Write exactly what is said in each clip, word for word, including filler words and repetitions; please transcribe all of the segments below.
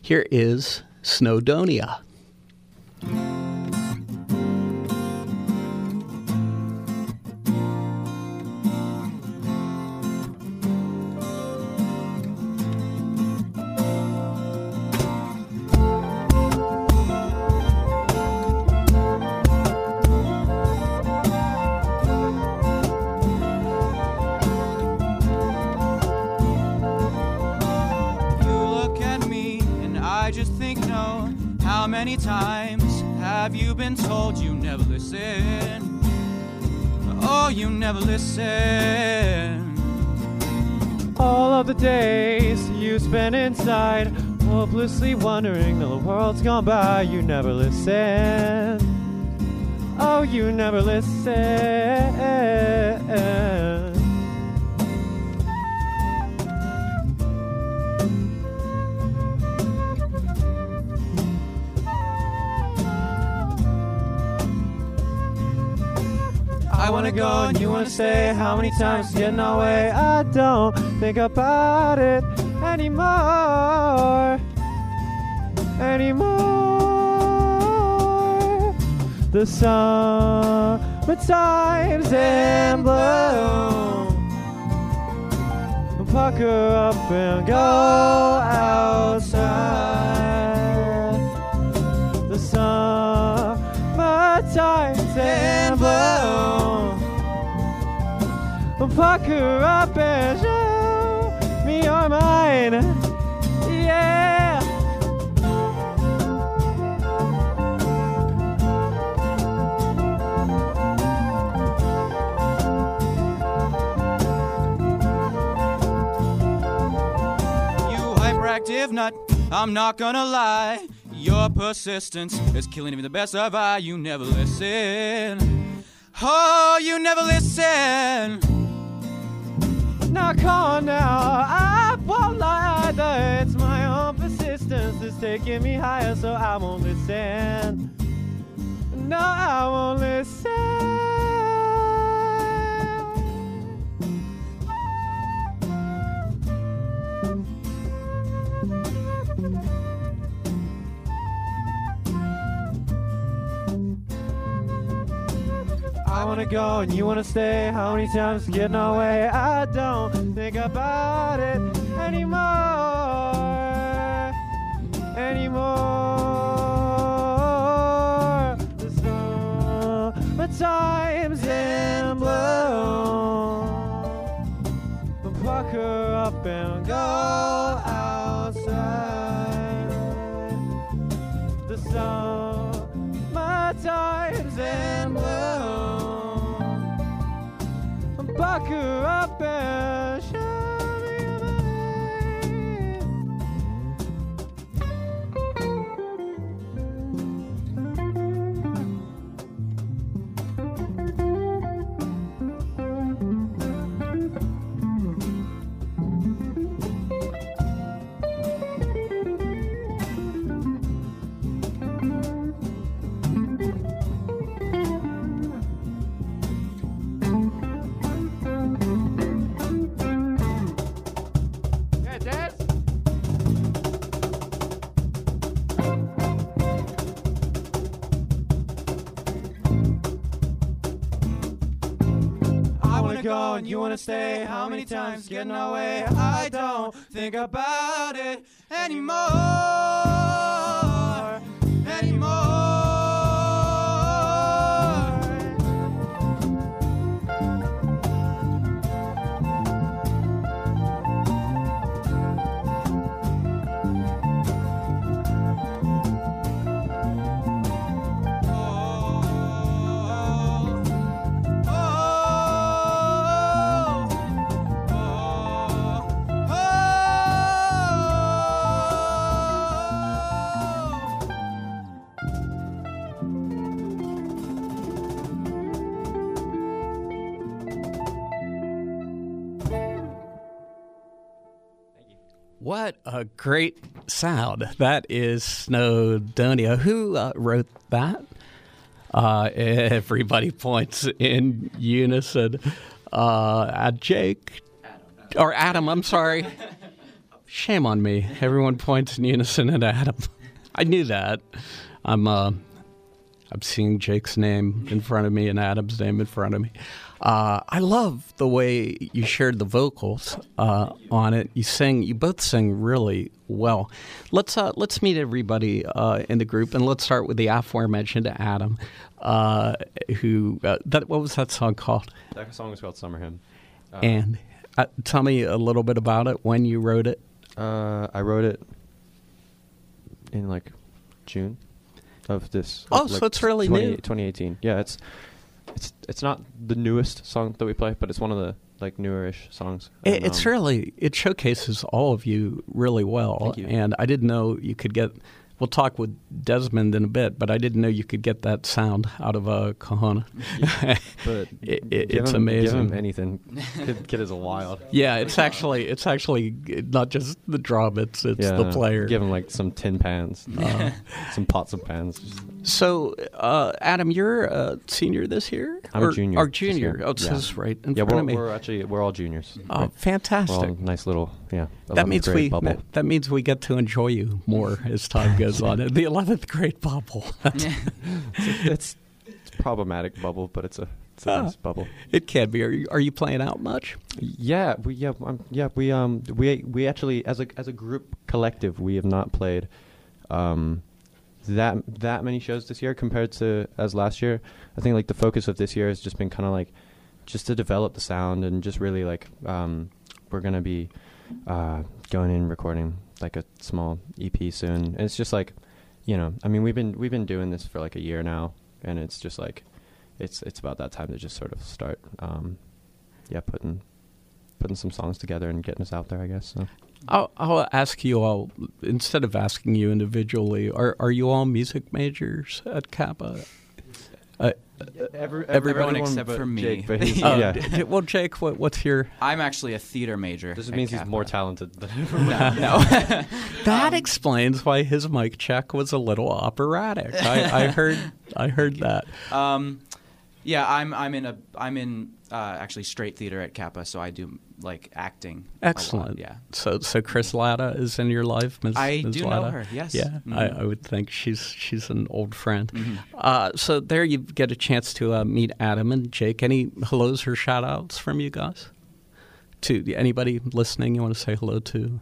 Here is Snowdonia. How many times have you been told you never listen? Oh, you never listen. All of the days you spend inside, hopelessly wondering the world's gone by. You never listen. Oh, you never listen. I wanna go and you wanna stay. How many times to get in our way? I don't think about it anymore. Anymore. The summertime's in bloom. Pucker up and go outside. The summertime's in bloom. Pucker up and show me your mind. Yeah. You hyperactive nut, I'm not gonna lie. Your persistence is killing even the best of I. You never listen. Oh, you never listen. Now come on now, I won't lie either. It's my own persistence that's taking me higher, so I won't listen. No, I won't listen. I wanna go and you wanna stay. How many times to get in our way? I don't think about it anymore. Anymore. The summertime's in bloom. Pucker up and go outside. The summertime's in bloom. Pucker up and show me your go and you wanna stay. How many times get in our way? I don't think about it anymore. Anymore. What a great sound. That is Snowdonia. Who uh, wrote that? Uh, everybody points in unison. Uh, Jake, or Adam, I'm sorry. shame on me. Everyone points in unison at Adam. I knew that. I'm uh, I'm seeing Jake's name in front of me and Adam's name in front of me. Uh, I love the way you shared the vocals uh, on it. You sing. You both sing really well. Let's uh, let's meet everybody uh, in the group, and let's start with the aforementioned Adam. Uh, who? Uh, that what was that song called? That song is called Summer Hymn. Uh, and uh, tell me a little bit about it. When you wrote it? Uh, I wrote it in like June of this. Oh, of, like, so it's really twenty, new. twenty eighteen. Yeah, it's it's it's not the newest song that we play, but it's one of the like newer-ish songs. It, And, it's um, really it showcases all of you really well. Thank you. And I didn't know you could get. We'll talk with Desmond in a bit, but I didn't know you could get that sound out of a Kahuna. Yeah, but it, it, give it's him, amazing. Give him anything. Kid, kid is a wild. Yeah, it's actually it's actually not just the drum; it's it's Yeah, the player. Give him like some tin pans, uh, some pots of pans. Just, So, uh, Adam, you're a senior this year? I'm or, a junior Or this junior. year. Oh, it Yeah. says right in yeah, front we're, of me. we're actually we're all juniors. Oh, We're fantastic. all nice little yeah. That means grade we bubble. that, that means we get to enjoy you more as time goes on. The eleventh grade bubble. it's, it's it's problematic bubble, but it's a it's a Ah. nice bubble. It can be. Are you, are you playing out much? Yeah, we yeah um, yeah we um we we actually as a as a group collective we have not played um that that many shows this year compared to as last year. I think like the focus of this year has just been kind of like just to develop the sound and just really like um we're gonna be uh going in recording like a small E P soon. And it's just like, you know, I mean we've been we've been doing this for like a year now, and it's just like it's it's about that time to just sort of start um yeah putting putting some songs together and getting us out there, I guess. So. I'll, I'll ask you all, instead of asking you individually, are are you all music majors at Kappa? Uh, Every, Everyone except for me. Jake, but he's, oh, yeah. d- well, Jake, what, what's your... I'm actually a theater major. This at means he's Kappa. more talented than No, no. That Um, explains why his mic check was a little operatic. I, I heard I heard that. Um, yeah, I'm I'm in a I'm in uh, actually straight theater at Kappa, so I do like acting. a lot, Excellent. yeah. So so Chris Latta is in your life, Miz I Miz do know Latta? her, yes. Yeah, Mhm. I, I would think she's she's an old friend. Mhm. Uh, so there you get a chance to uh, meet Adam and Jake. Any hellos or shout outs from you guys? To anybody listening you want to say hello to?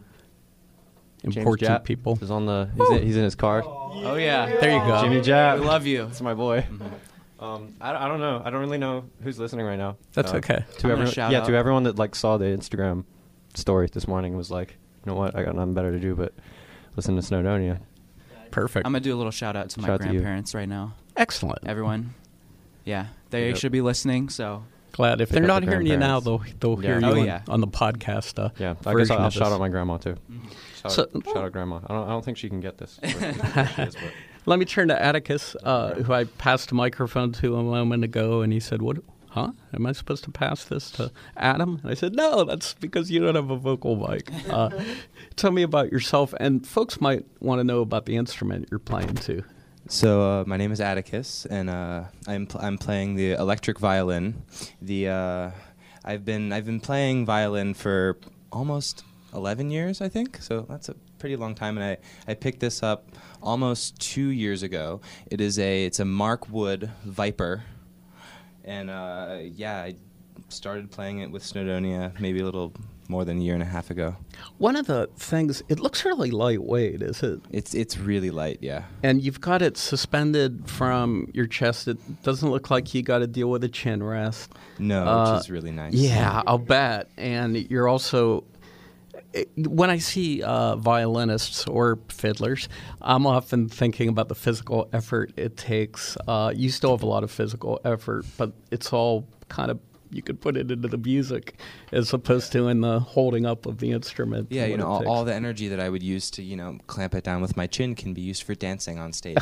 James Important Japp people. is on the. He's in, he's in his car. Oh yeah. There you go. Jimmy Japp. We love you. That's my boy. Mhm. Um, I, I don't know. I don't really know who's listening right now. That's Uh, okay. To I'm gonna everyone, shout yeah, out. to everyone that like saw the Instagram story this morning was like, you know what? I got nothing better to do but listen to Snowdonia. Perfect. I'm gonna do a little shout out to my Shout out to you. grandparents right now. Excellent. Everyone. Yeah, they Yep. should be listening. So Glad if Pick they're up not the hearing you now, grandparents. they'll they'll Yeah. hear Oh, you on, yeah. on the podcast. Uh, Yeah, I guess version I'll, I'll of shout this. out my grandma too. Shout, So- out, shout out grandma. I don't. I don't think she can get this. Or she is, but- Let me turn to Atticus, uh, who I passed a microphone to a moment ago, and he said, "What? Huh? Am I supposed to pass this to Adam?" And I said, "No, that's because you don't have a vocal mic." Uh, tell me about yourself, and folks might want to know about the instrument you're playing too. So uh, my name is Atticus, and uh, I'm pl- I'm playing the electric violin. The uh, I've been I've been playing violin for almost eleven years, I think. So that's a pretty long time, and I, I picked this up almost two years ago. It is a it's a Mark Wood Viper, and uh, yeah, I started playing it with Snowdonia maybe a little more than a year and a half ago. One of the things, it looks really lightweight, is it? It's it's really light, yeah. And you've got it suspended from your chest. It doesn't look like you got to deal with a chin rest. No, Uh, which is really nice. Yeah, I'll bet. And you're also, when I see uh, violinists or fiddlers, I'm often thinking about the physical effort it takes. Uh, you still have a lot of physical effort, but it's all kind of, you could put it into the music as opposed to in the holding up of the instrument. Yeah, and you what know, it all, takes. all the energy that I would use to, you know, clamp it down with my chin can be used for dancing on stage.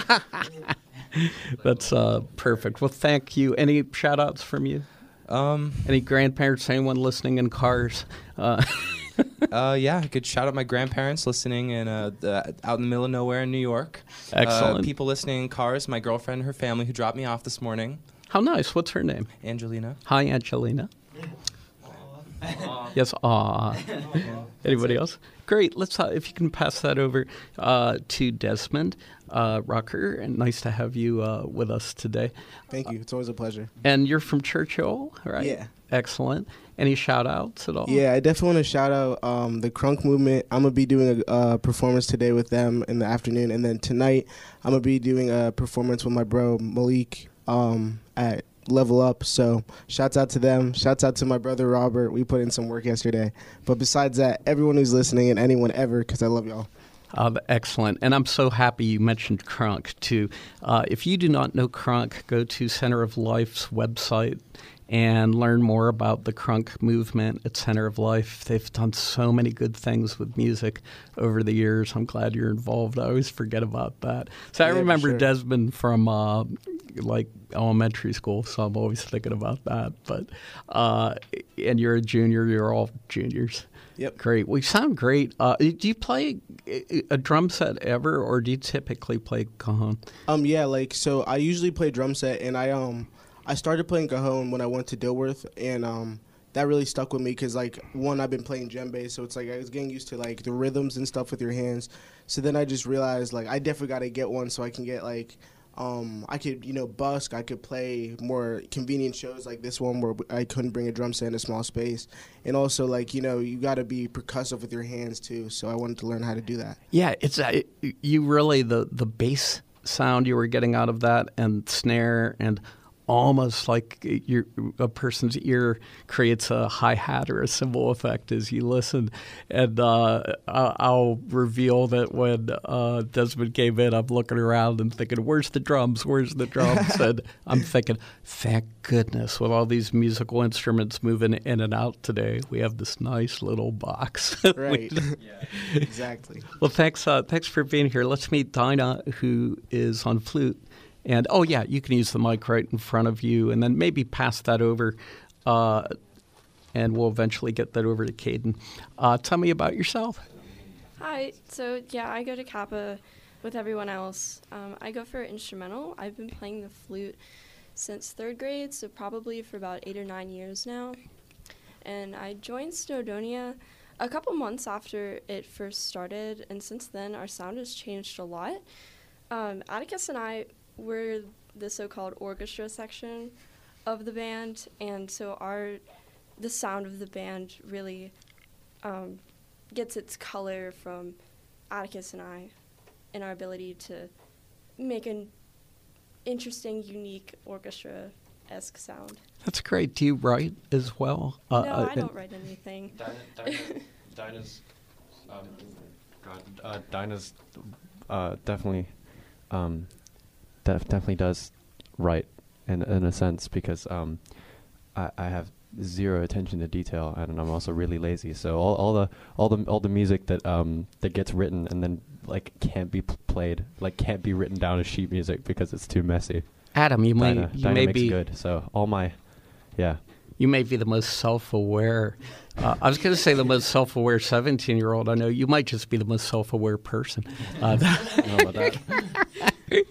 That's uh, perfect. Well, thank you. Any shout outs from you? um, Any grandparents, anyone listening in cars? Uh, uh, yeah, I could shout out my grandparents listening in uh, the, out in the middle of nowhere in New York. Excellent. Uh, people listening in cars, my girlfriend and her family who dropped me off this morning, how nice. What's her name? Angelina. Hi, Angelina. Yes, aw. Anybody else? Great. Let's uh, if you can pass that over uh, to Desmond uh, Rucker, and nice to have you uh, with us today. Thank you. It's always a pleasure. And you're from Churchill, right? Yeah. Excellent. Any shout outs at all? Yeah, I definitely want to shout out um, the Crunk Movement. I'm going to be doing a uh, performance today with them in the afternoon. And then tonight, I'm going to be doing a performance with my bro Malik um, at Level Up. So shouts out to them. Shouts out to my brother Robert. We put in some work yesterday. But besides that, everyone who's listening and anyone ever, because I love y'all. Uh, excellent. And I'm so happy you mentioned Crunk, too. Uh, if you do not know Crunk, go to Center of Life's website and learn more about the Crunk movement at Center of Life. They've done so many good things with music over the years. I'm glad you're involved. I always forget about that. So I Yeah, remember sure. Desmond from uh, like elementary school, so I'm always thinking about that. But uh, and you're a junior. You're all juniors. Yep. Great. We sound great. Uh, do you play a, a drum set ever, or do you typically play cajon? Um, yeah, like, so I usually play drum set, and I, um, I started playing cajon when I went to Dilworth, and, um, that really stuck with me because, like, one, I've been playing djembe, so it's like I was getting used to, like, the rhythms and stuff with your hands. So then I just realized, like, I definitely got to get one so I can get, like, um, I could, you know, busk. I could play more convenient shows like this one where I couldn't bring a drum set in a small space. And also, like, you know, you got to be percussive with your hands, too. So I wanted to learn how to do that. Yeah, it's uh, you really, the, the bass sound you were getting out of that and snare and almost like your, a person's ear creates a hi-hat or a cymbal effect as you listen. And uh, I'll reveal that when uh, Desmond came in, I'm looking around and thinking, where's the drums? Where's the drums? And I'm thinking, thank goodness, with all these musical instruments moving in and out today, we have this nice little box. Right. Yeah. Exactly. Well, thanks, uh, thanks for being here. Let's meet Dinah, who is on flute. And, oh, yeah, you can use the mic right in front of you and then maybe pass that over, uh, and we'll eventually get that over to Caden. Uh, tell me about yourself. Hi. So, yeah, I go to Kappa with everyone else. Um, I go for instrumental. I've been playing the flute since third grade, so probably for about eight or nine years now. And I joined Snowdonia a couple months after it first started, and since then our sound has changed a lot. Um, Atticus and I were the so-called orchestra section of the band, and so our the sound of the band really um, gets its color from Atticus and I and our ability to make an interesting, unique orchestra-esque sound. That's great. Do you write as well? No, Uh, I don't write anything. Dinah, Dinah, Dinah's, um, God, uh, Dinah's uh, definitely, um, def- definitely does write in in a sense because um, I, I have zero attention to detail and I'm also really lazy. So all, all the all the all the music that um that gets written and then like can't be p- played, like can't be written down as sheet music because it's too messy. Adam, you may Dinah, you Dinah may makes be good. So all my, yeah. You may be the most self-aware. Uh, I was going to say the most self-aware seventeen-year-old I know. You might just be the most self-aware person. Uh, I don't know about that.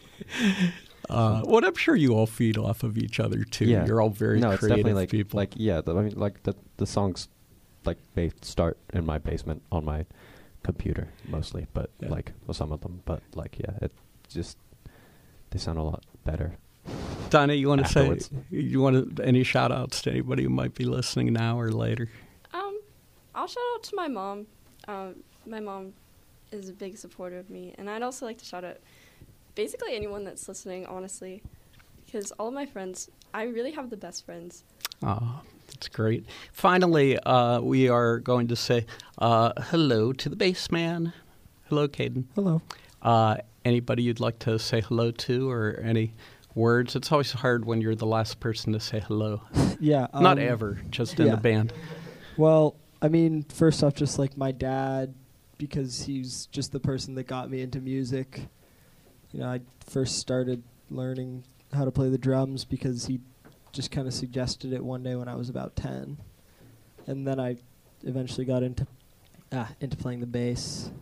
uh, well, I'm sure you all feed off of each other too. Yeah. You're all very no, it's creative definitely like people. like yeah. The, I mean, like the the songs, like they start in my basement on my computer mostly, but Yeah. like well, some of them, but like yeah, it just they sound a lot better. Dinah, you want to say Afterwards. you want to, any shout outs to anybody who might be listening now or later? Um, I'll shout out to my mom. Um, my mom is a big supporter of me, and I'd also like to shout out basically anyone that's listening, honestly, because all of my friends, I really have the best friends. Oh, that's great. Finally, uh, we are going to say uh, hello to the bass man. Hello, Caden. Hello. Uh, anybody you'd like to say hello to or any words? It's always hard when you're the last person to say hello. Yeah. Not um, ever, just in yeah. the band. Well, I mean, first off, just like my dad, because he's just the person that got me into music. You know, I first started learning how to play the drums because he just kind of suggested it one day when I was about ten. And then I eventually got into ah, into playing the bass.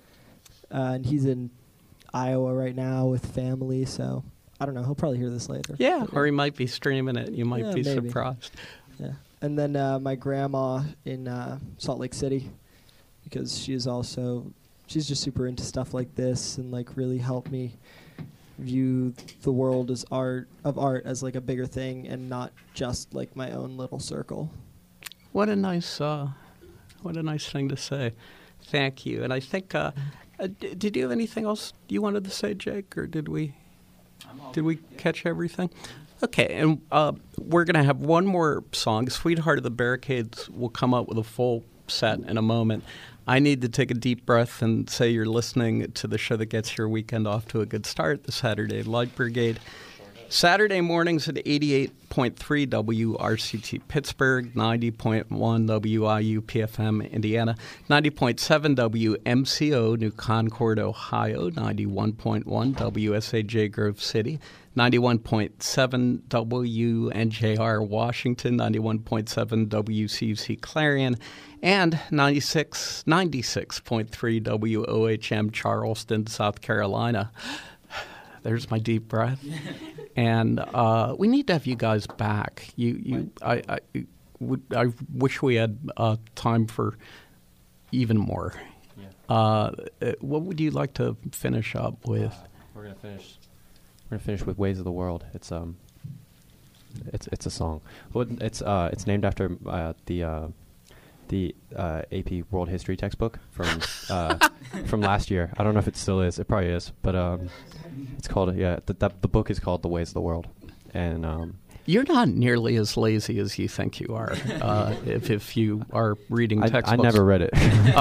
Uh, and he's in Iowa right now with family, so I don't know. He'll probably hear this later. Yeah, But or he might be streaming it. You might Yeah, be maybe. surprised. yeah. and then uh, my grandma in uh, Salt Lake City, because she is also, she's just super into stuff like this and like really helped me view the world as art of art as like a bigger thing and not just like my own little circle. What a nice, uh, what a nice thing to say. Thank you. And I think, uh, uh, d- did you have anything else you wanted to say, Jake, or did we, did we catch everything? Okay, and uh, we're going to have one more song. Sweetheart of the Barricades will come up with a full set in a moment. I need to take a deep breath and say you're listening to the show that gets your weekend off to a good start, the Saturday Light Brigade. Saturday mornings at eighty-eight point three W R C T Pittsburgh, ninety point one W I U P F M Indiana, ninety point seven W M C O New Concord, Ohio, ninety-one point one W S A J Grove City, ninety-one point seven W N J R Washington, ninety-one point seven W C U C Clarion, and ninety-six, ninety-six point three W O H M Charleston, South Carolina. There's my deep breath. And uh, we need to have you guys back. You, you, I, I, would, I wish we had uh, time for even more. Yeah. Uh, what would you like to finish up with? Uh, we're gonna finish. We're gonna finish with "Ways of the World." It's um, it's it's a song. Well, it's uh, it's named after uh, the uh, the uh, A P World History textbook from uh, from last year. I don't know if it still is. It probably is, but um. It's called, yeah, the, the, the book is called The Ways of the World. And um, you're not nearly as lazy as you think you are uh, if, if you are reading I, textbooks. I never read it.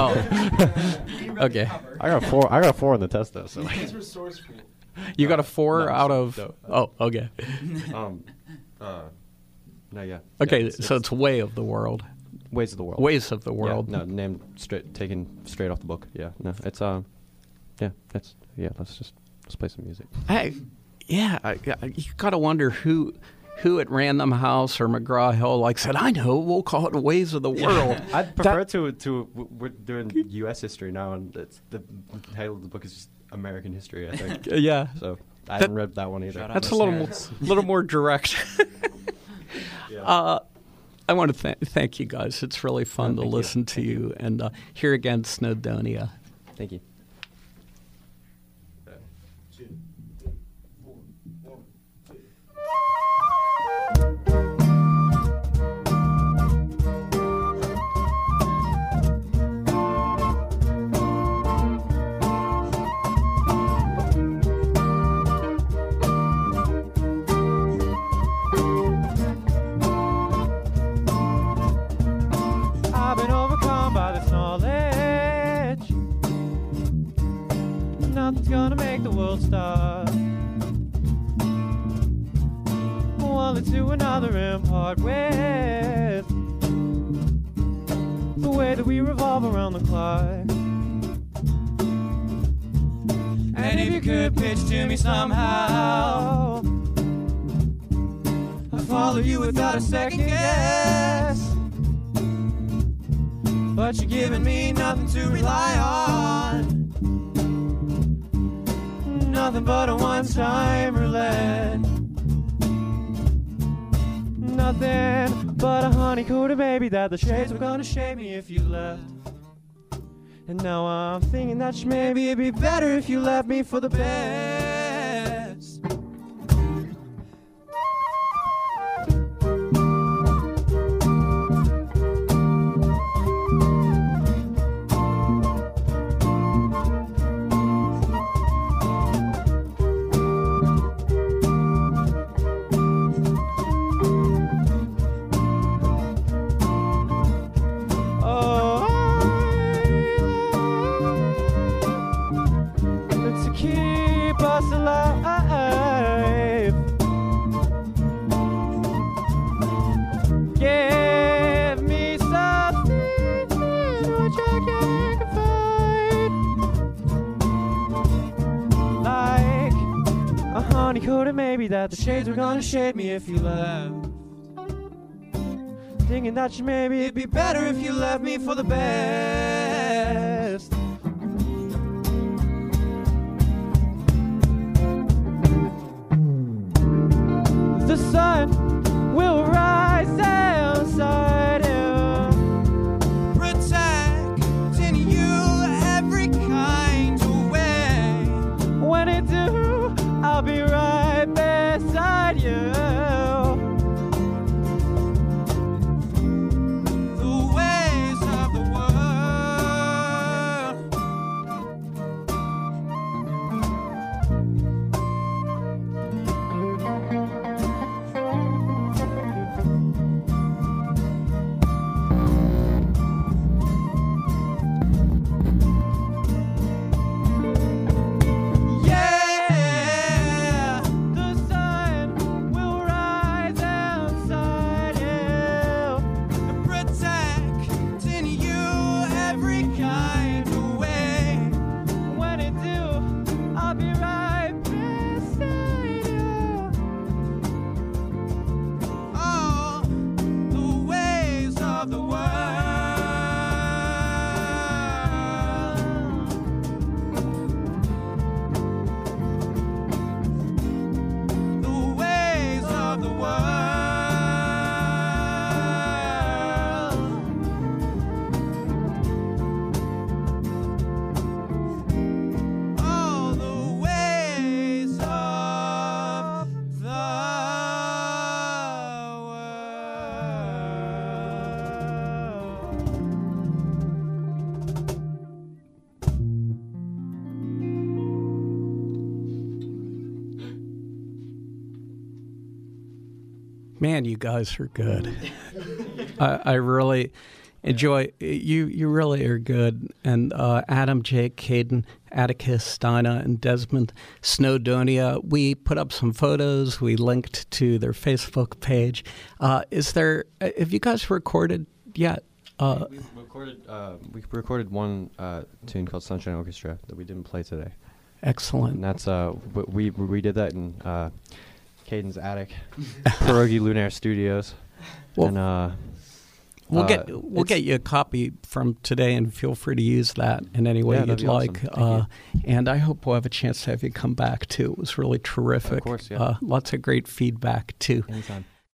Oh. Okay. I got a four I got a four on the test, though. So. You got a four No, out so- of... no. Oh, okay. um, uh, no, yeah. Okay, Yeah, it's, so it's it's Way of the World. Ways of the World. Ways of the Yeah, World. no, named straight, taken straight off the book. Yeah, no, it's, um, yeah, it's, yeah, let's just... Let's play some music. Hey, yeah, I, I, you got to wonder who who at Random House or McGraw-Hill like said, I know, we'll call it Ways of the World. I'd prefer to, to, we're doing U S history now, and it's the title of the book is just American history, I think. Yeah. So I That- haven't read that one either. Shout out That's a little more, listeners. little more direct. Yeah. uh, I want to th- thank you guys. It's really fun No, to thank you. listen to Thank you. And uh, here again, Snowdonia. Thank you. I've been overcome by this knowledge. Nothing's gonna make the world stop. One to another and part with the way that we revolve around the clock. And if you could pitch to me somehow, I'd follow you without a second guess. But you're giving me nothing to rely on, nothing but a one-time roulette. Nothing but a honey-coated baby that the shades were gonna shade me if you left. And now I'm thinking that maybe it'd be better if you left me for the best. Oh, to keep us alive. Give me something which I can confide, like a honey-coated maybe that the shades were gonna shade me if you left. Thinking that you maybe it'd be better if you left me for the best. The sun will rise outside. Man, you guys are good. I, I really enjoy you. You really are good. And uh, Adam, Jake, Caden, Atticus, Dinah, and Desmond Snowdonia. We put up some photos. We linked to their Facebook page. Uh, is there? Have you guys recorded yet? Uh, we recorded. Uh, we recorded one uh, tune called Sunshine Orchestra that we didn't play today. Excellent. And that's uh, we we did that in uh, Caden's attic, Pierogi Lunaire Studios. Well, and uh, we'll uh, get we'll get you a copy from today, and feel free to use that in any way Yeah, you'd that'd be like. awesome. Thank Uh, and I hope we'll have a chance to have you come back too. It was really terrific. Of course, yeah. Uh, lots of great feedback too. Anytime.